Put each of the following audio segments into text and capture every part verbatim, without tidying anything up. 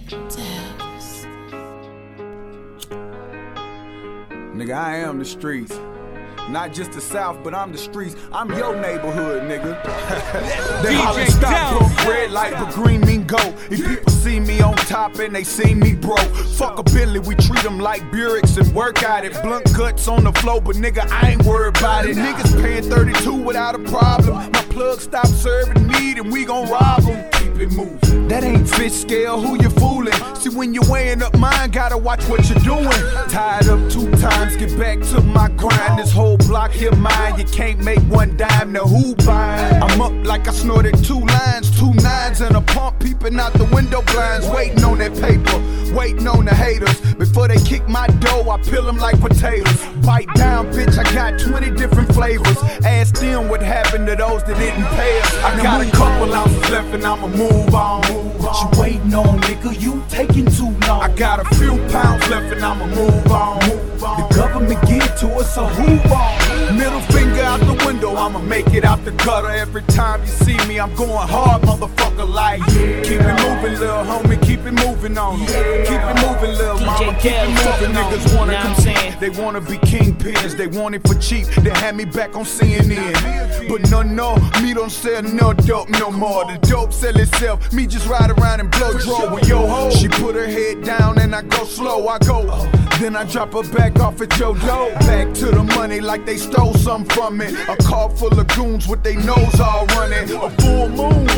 Nigga, I am the streets. Not just the South, but I'm the streets. I'm your neighborhood, nigga. They holler stop, broke red light, but green mean go. If people see me on top and they see me broke, fuck a Billy, we treat them like Buicks and work at it. Blunt cuts on the floor, but nigga, I ain't worried about it. Niggas paying thirty-two without a problem. My plug stop serving meat and we gon' rob them. Keep it moving. That ain't fish scale, who you fooling? See, when you're weighing up mine, gotta watch what you're doing. Tied up two times, get back to my grind. This whole block here mine, you can't make one dime, now who buying? I'm up like I snorted two lines, two nines and a pump peeping out the window blinds. Waiting on that paper, waiting on the haters. Before they kick my dough, I peel them like potatoes. Bite down, bitch, I got twenty different flavors. Ask them what happened to those that didn't pay us. I got a couple ounces left and I'ma move on. What you waiting on, nigga? You taking too long. I got a few pounds left and I'ma move on. The government give it to us, so who on? Middle finger out the window, I'ma make it out the gutter. Every time you see me, I'm going hard, motherfucker, like yeah. Keep it moving, little homie, keep it moving on them. Yeah. Keep it moving, little mama, keep it moving. Niggas wanna you know compete, they wanna be kingpins. They want it for cheap, they had me back on C N N. But no, no, me don't sell no dope no more. The dope sell itself, me just ride around and blow draw with yo ho. She put her head down and I go slow, I go. Then I drop her back off at your door. Back to the money like they stole something from me. A car full of goons with their nose all running. A full moon,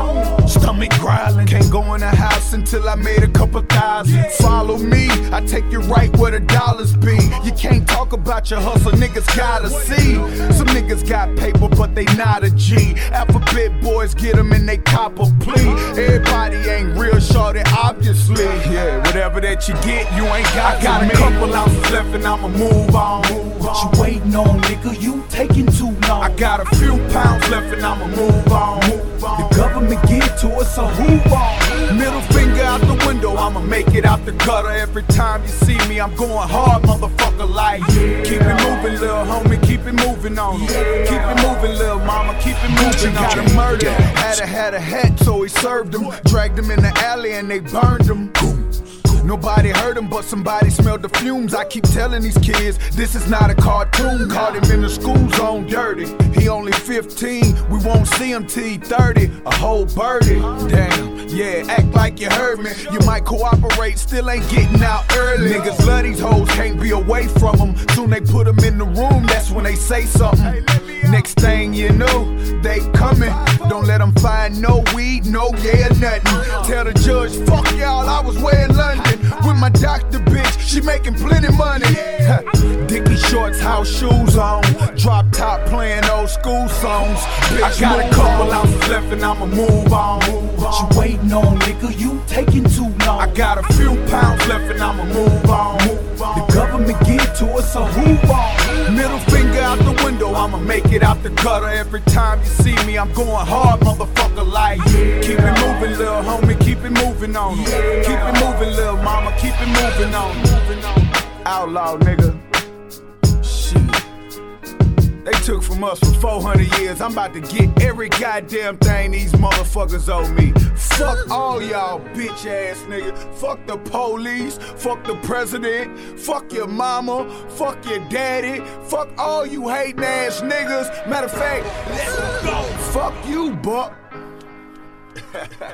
stomach growling. Can't go in the house until I made a couple thousand. Follow me, I take you right where the dollars be. You can't talk about your hustle, niggas gotta see. Some niggas got paper, but they not a G. Alphabet boys get them and they cop a plea. Everybody ain't real shorty, obviously. Yeah, whatever that you get, you ain't got I got a couple ounces left and I'ma move on. What you waiting on, nigga? You taking too long. I got a few pounds left and I'ma move on. The government give it to us, so who on? Middle finger out the window, I'ma make it out the gutter. Every time you see me, I'm going hard, motherfucker, like yeah. Keep it moving, little homie, keep it moving on yeah. Keep it moving, little mama, keep it moving. Got him murdered, had a had a hat, so he served him. Dragged him in the alley and they burned him. Nobody heard him, but somebody smelled the fumes. I keep telling these kids, this is not a cartoon. Caught him in the school zone dirty. He only fifteen, we won't see him till he thirty. A whole birdie. Damn, yeah, act like you heard me. You might cooperate, still ain't getting out early. Niggas love these hoes, can't be away from them. Soon they put them in the room, that's when they say something. Next thing you know, they coming. Don't let them find no weed, no yeah, nothing. Tell the judge, fuck y'all, I was way in London with my doctor bitch, she making plenty money. Dickie shorts, house shoes on, drop top playing old school songs. Bitch, I got a couple ounces left and I'ma move on. What you waiting on, nigga? You taking too long. I got a few pounds left and I'ma move on. The government give it to us, so who on? Middle finger out the window, I'ma make it out the gutter. Every time you see me, I'm going hard, motherfucker, like yeah. Keep it moving, little homie, keep it moving on yeah. Keep it moving, little mama, keep it moving on. Outlaw, nigga. Shit. They took from us for four hundred years. I'm about to get every goddamn thing these motherfuckers owe me. Fuck all y'all bitch ass niggas. Fuck the police. Fuck the president. Fuck your mama. Fuck your daddy. Fuck all you hating ass niggas. Matter of fact, let's go. Fuck you, Buck.